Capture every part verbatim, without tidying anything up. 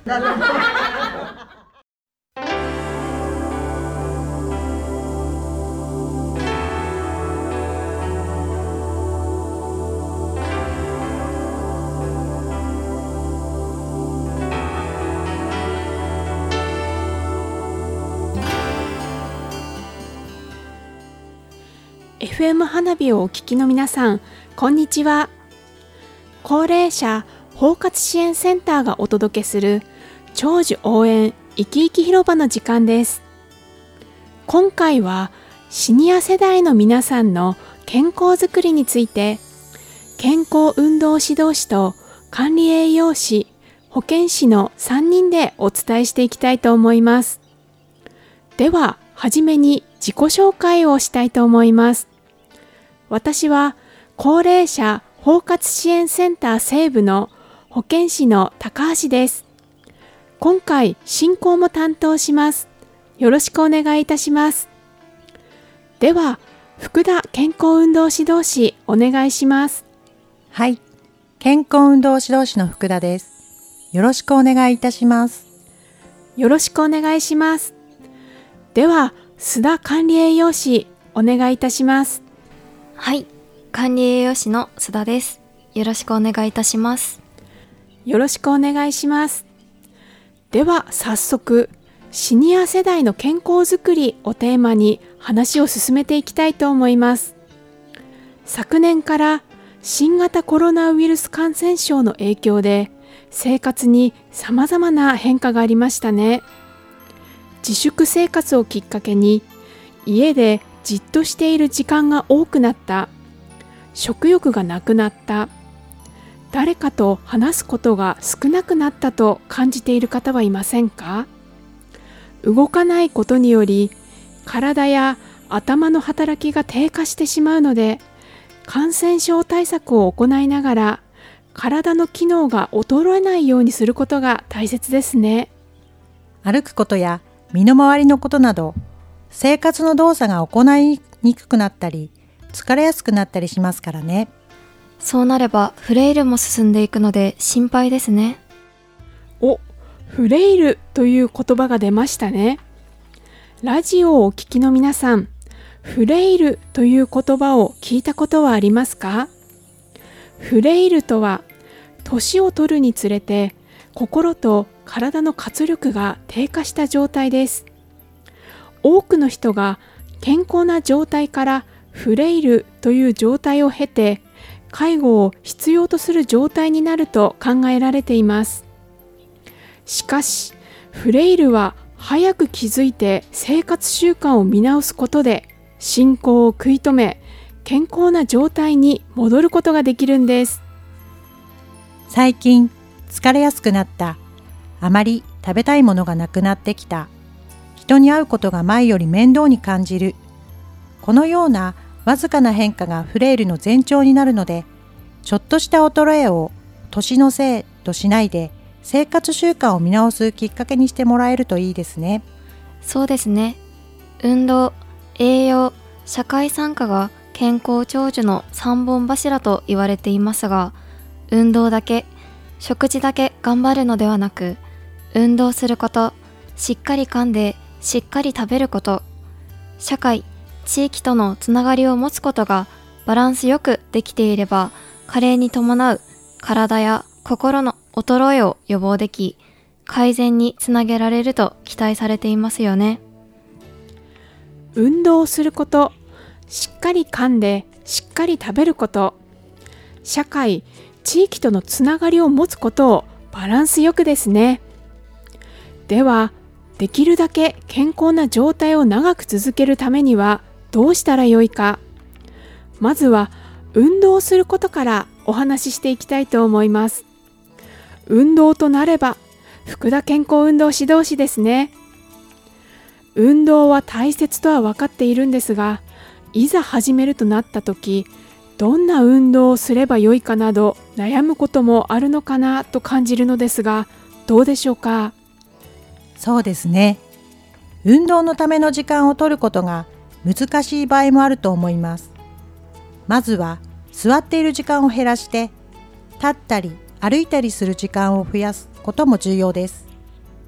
エフエム 花火をお聞きの皆さん、こんにちは。高齢者包括支援センターがお届けする長寿応援いきいき広場の時間です。今回はシニア世代の皆さんの健康づくりについて、健康運動指導士と管理栄養士、保健師のさんにんでお伝えしていきたいと思います。では、はじめに自己紹介をしたいと思います。私は高齢者包括支援センター西部の保健師の高橋です。今回進行も担当します。よろしくお願いいたします。では、福田健康運動指導士お願いします。 はい、健康運動指導士の福田です。よろしくお願いいたします。 よろしくお願いします。では、須田管理栄養士お願いいたします。 はい、管理栄養士の須田です。よろしくお願いいたします。 よろしくお願いします。では早速、シニア世代の健康づくりをテーマに話を進めていきたいと思います。昨年から新型コロナウイルス感染症の影響で生活に様々な変化がありましたね。自粛生活をきっかけに家でじっとしている時間が多くなった、食欲がなくなった、誰かと話すことが少なくなったと感じている方はいませんか？動かないことにより体や頭の働きが低下してしまうので、感染症対策を行いながら体の機能が衰えないようにすることが大切ですね。 歩くことや身の回りのことなど、生活の動作が行いにくくなったり、疲れやすくなったりしますからね。 そうなればフレイルも進んでいくので心配ですね。 お、フレイルという言葉が出ましたね。ラジオをお聞きの皆さん、フレイルという言葉を聞いたことはありますか？フレイルとは、年を取るにつれて心と体の活力が低下した状態です。多くの人が健康な状態からフレイルという状態を経て、介護を必要とする状態になると考えられています。しかし、フレイルは早く気づいて生活習慣を見直すことで進行を食い止め、健康な状態に戻ることができるんです。 最近疲れやすくなった、あまり食べたいものがなくなってきた、人に会うことが前より面倒に感じる、このようなわずかな変化がフレイルの前兆になるので、ちょっとした衰えを年のせいとしないで生活習慣を見直すきっかけにしてもらえるといいですね。 そうですね。運動、栄養、社会参加が健康長寿の三本柱と言われていますが、運動だけ、食事だけ頑張るのではなく、運動すること、しっかり噛んでしっかり食べること、社会、地域とのつながりを持つことがバランスよくできていれば、加齢に伴う体や心の衰えを予防でき、改善につなげられると期待されていますよね。 運動をすること、しっかり噛んでしっかり食べること、社会、地域とのつながりを持つことをバランスよくですね。では、できるだけ健康な状態を長く続けるためにはどうしたらよいか。まずは運動をすることからお話ししていきたいと思います。運動となれば福田健康運動指導士ですね。運動は大切とは分かっているんですが、いざ始めるとなった時、どんな運動をすればよいかなど悩むこともあるのかなと感じるのですが、どうでしょうか。 そうですね。運動のための時間を取ることが難しい場合もあると思います。まずは座っている時間を減らして、立ったり歩いたりする時間を増やすことも重要です。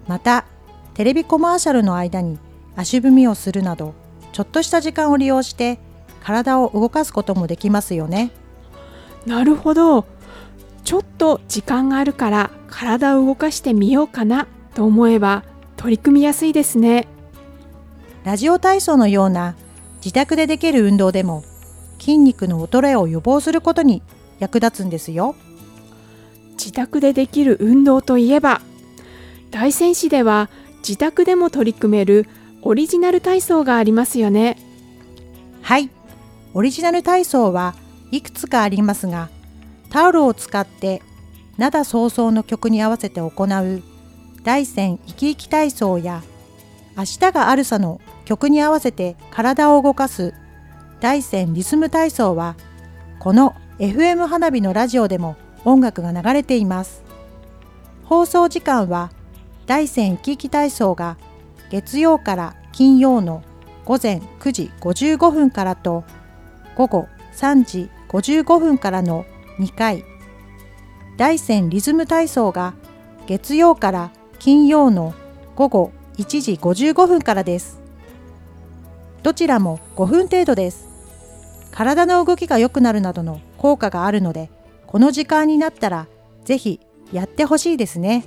またテレビコマーシャルの間に足踏みをするなど、ちょっとした時間を利用して体を動かすこともできますよね。 なるほど。ちょっと時間があるから体を動かしてみようかなと思えば取り組みやすいですね。 ラジオ体操のような自宅でできる運動でも筋肉の衰えを予防することに役立つんですよ。 自宅でできる運動といえば、大仙市では自宅でも取り組めるオリジナル体操がありますよね。 はい、オリジナル体操はいくつかありますが、タオルを使って灘早々の曲に合わせて行う大仙生き生き体操や、明日があるさの曲に合わせて体を動かす大仙リズム体操は、この エフエム 花火のラジオでも音楽が流れています。放送時間は大仙生き生き体操が月曜から金曜のごぜんくじごじゅうごふんからとごごさんじごじゅうごふんからのにかい、大仙リズム体操が月曜から金曜のごごいちじごじゅうごふんからです。どちらもごふん程度です。体の動きが良くなるなどの効果があるので、この時間になったらぜひやってほしいですね。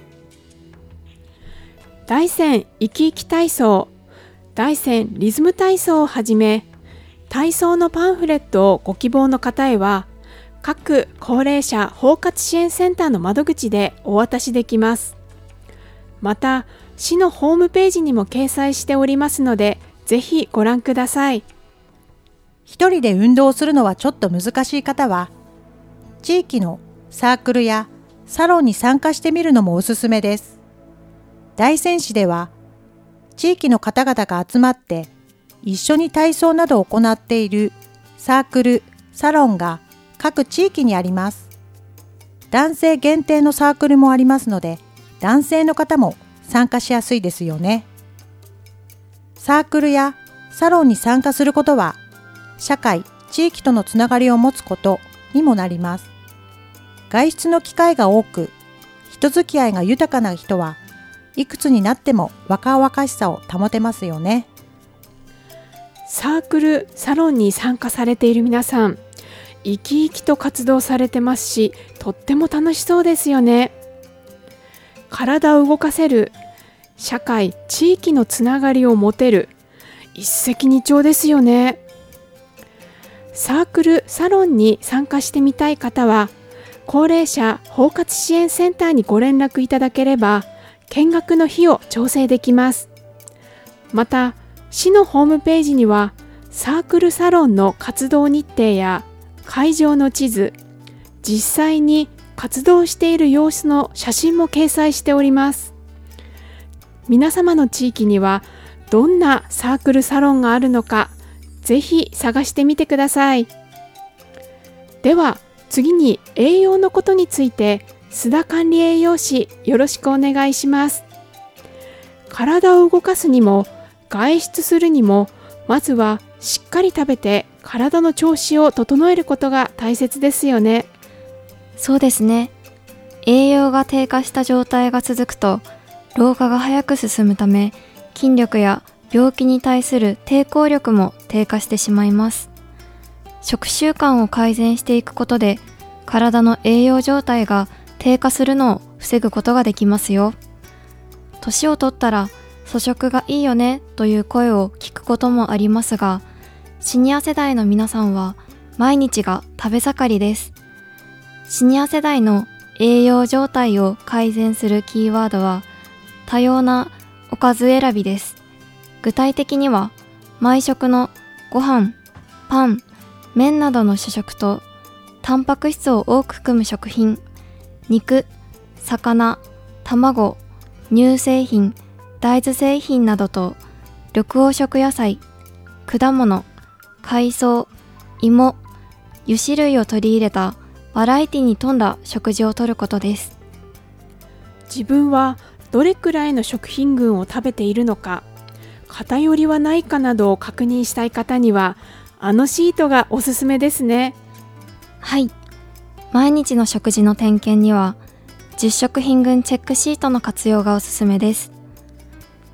大仙生き生き体操、大仙リズム体操をはじめ、体操のパンフレットをご希望の方へは、各高齢者包括支援センターの窓口でお渡しできます。また、市のホームページにも掲載しておりますので、ぜひご覧ください。 一人で運動するのはちょっと難しい方は、地域のサークルやサロンに参加してみるのもおすすめです。大仙市では、地域の方々が集まって一緒に体操などを行っているサークル、サロンが各地域にあります。男性限定のサークルもありますので、男性の方も参加しやすいですよね。サークルやサロンに参加することは、社会、地域とのつながりを持つことにもなります。外出の機会が多く、人付き合いが豊かな人はいくつになっても若々しさを保てますよね。 サークル、サロンに参加されている皆さん、生き生きと活動されてますし、とっても楽しそうですよね。体を動かせる、社会、地域のつながりを持てる、一石二鳥ですよね。サークル、サロンに参加してみたい方は、高齢者包括支援センターにご連絡いただければ、見学の日を調整できます。また、市のホームページには、サークルサロンの活動日程や会場の地図、実際に活動している様子の写真も掲載しております。皆様の地域にはどんなサークルサロンがあるのか、ぜひ探してみてください。では次に栄養のことについて、須田管理栄養士、よろしくお願いします。体を動かすにも外出するにも、まずはしっかり食べて体の調子を整えることが大切ですよね。 そうですね。栄養が低下した状態が続くと、老化が早く進むため、筋力や病気に対する抵抗力も低下してしまいます。食習慣を改善していくことで、体の栄養状態が低下するのを防ぐことができますよ。年を取ったら粗食がいいよねという声を聞くこともありますが、シニア世代の皆さんは毎日が食べ盛りです。シニア世代の栄養状態を改善するキーワードは、多様なおかず選びです。具体的には、毎食のご飯、パン、麺などの主食と、タンパク質を多く含む食品、肉、魚、卵、乳製品、大豆製品などと、緑黄色野菜、果物、海藻、芋、油脂類を取り入れたバラエティに富んだ食事をとることです。 自分はどれくらいの食品群を食べているのか、偏りはないかなどを確認したい方には、あのシートがおすすめですね。 はい。毎日の食事の点検には、じゅっ食品群チェックシートの活用がおすすめです。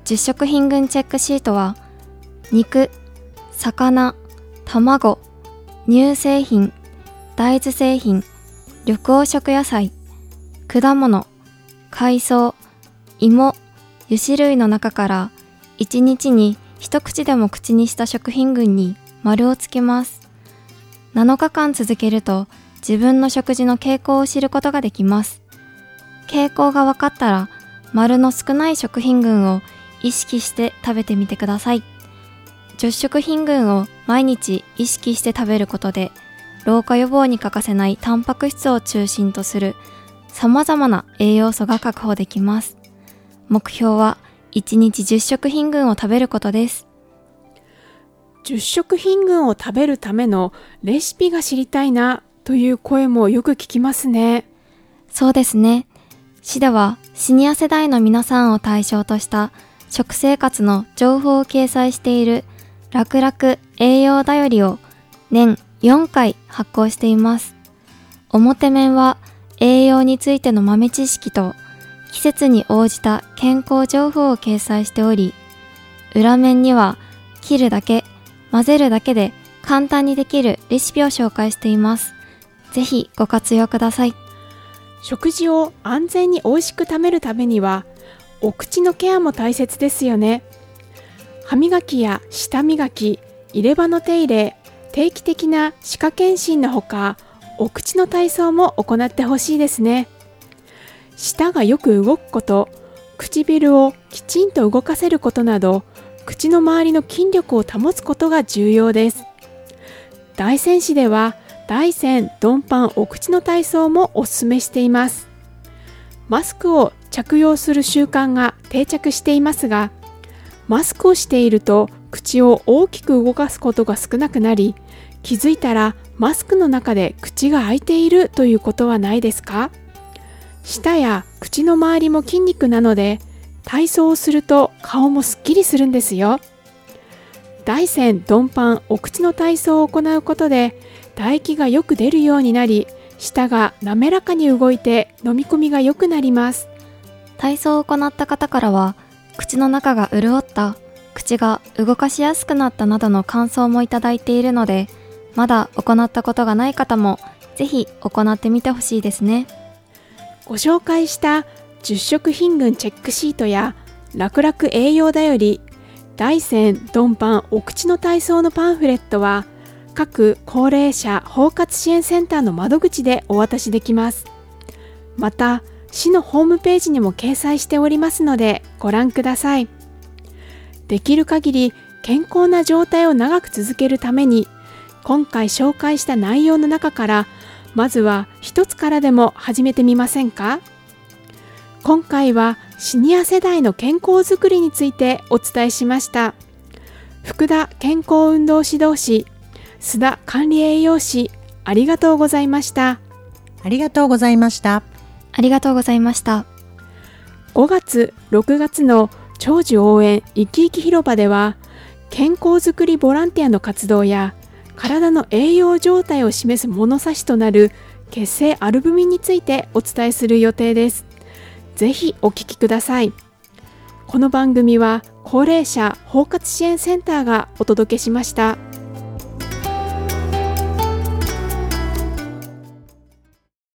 じゅっ食品群チェックシートは、肉、魚、卵、乳製品、大豆製品、緑黄色野菜、果物、海藻、芋、油脂類の中からいちにちに一口でも口にした食品群に丸をつけます。なのかかん続けると自分の食事の傾向を知ることができます。傾向が分かったら丸の少ない食品群を意識して食べてみてください。じゅっ食品群を毎日意識して食べることで老化予防に欠かせないタンパク質を中心とする様々な栄養素が確保できます。目標はいちにちじゅっ食品群を食べることです。 じゅっ食品群を食べるためのレシピが知りたいなという声もよく聞きますね。 そうですね。市ではシニア世代の皆さんを対象とした食生活の情報を掲載している楽々栄養だよりを年よんかい発行しています。表面は栄養についての豆知識と季節に応じた健康情報を掲載しており、裏面には切るだけ、混ぜるだけで簡単にできるレシピを紹介しています。ぜひご活用ください。 食事を安全に美味しく食べるためには、お口のケアも大切ですよね。歯磨きや舌磨き、入れ歯の手入れ、定期的な歯科検診のほか、お口の体操も行ってほしいですね。舌がよく動くこと、唇をきちんと動かせることなど、口の周りの筋力を保つことが重要です。大仙市では、大仙ドンパンお口の体操もおすすめしています。マスクを着用する習慣が定着していますが、マスクをしていると口を大きく動かすことが少なくなり、気づいたらマスクの中で口が開いているということはないですか？舌や口の周りも筋肉なので、体操をすると顔もすっきりするんですよ。大仙ドンパンお口の体操を行うことで、唾液がよく出るようになり、舌が滑らかに動いて飲み込みが良くなります。 体操を行った方からは、口の中が潤った、口が動かしやすくなったなどの感想もいただいているので、まだ行ったことがない方もぜひ行ってみてほしいですね。 ご紹介したじゅっ食品群チェックシートや楽々栄養だより、大仙ドンパンお口の体操のパンフレットは各高齢者包括支援センターの窓口でお渡しできます。また市のホームページにも掲載しておりますのでご覧ください。できる限り健康な状態を長く続けるために、今回紹介した内容の中からまずは一つからでも始めてみませんか？今回はシニア世代の健康づくりについてお伝えしました。福田健康運動指導士、須田管理栄養士、ありがとうございました。 ありがとうございました。 ありがとうございました。 ごがつ、ろくがつの長寿応援いきいき広場では、健康づくりボランティアの活動や体の栄養状態を示す物差しとなる血清アルブミンについてお伝えする予定です。ぜひお聞きください。この番組は高齢者包括支援センターがお届けしました。